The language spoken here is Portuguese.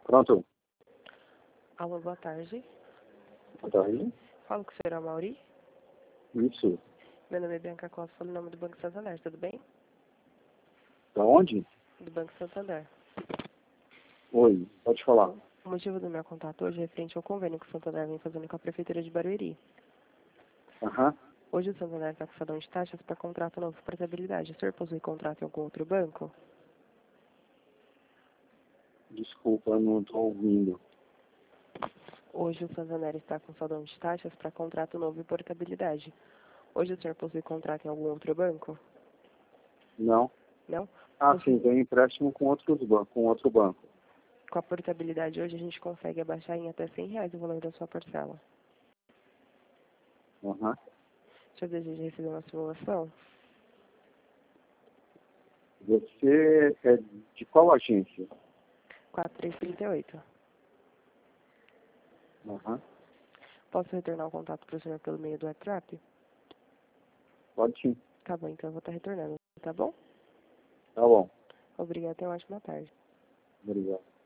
Pronto. Alô, boa tarde. Boa tarde. Falo com o senhor Amauri. Isso. Meu nome é Bianca Costa, falo em nome do Banco Santander, tudo bem? Da onde? Do Banco Santander. Oi, pode falar. O motivo do meu contato hoje é referente ao convênio que o Santander vem fazendo com a Prefeitura de Barueri. Aham. Hoje o Santander está com salão de taxas para contrato novo por portabilidade. O senhor possui contrato em algum outro banco? Desculpa, não estou ouvindo. Hoje o Santander está com salão de taxas para contrato novo e portabilidade. Hoje o senhor possui contrato em algum outro banco? Não? Não? Sim, tem empréstimo com outro banco. Com a portabilidade hoje a gente consegue abaixar em até R$ 100 o valor da sua parcela. Aham. O senhor deseja receber uma simulação? Você é de qual agência? 4338. Aham. Posso retornar o contato para o senhor pelo meio do WhatsApp? Pode sim. Tá bom, então eu vou estar retornando, tá bom? Tá bom. Obrigada, tenha uma ótima tarde. Obrigado.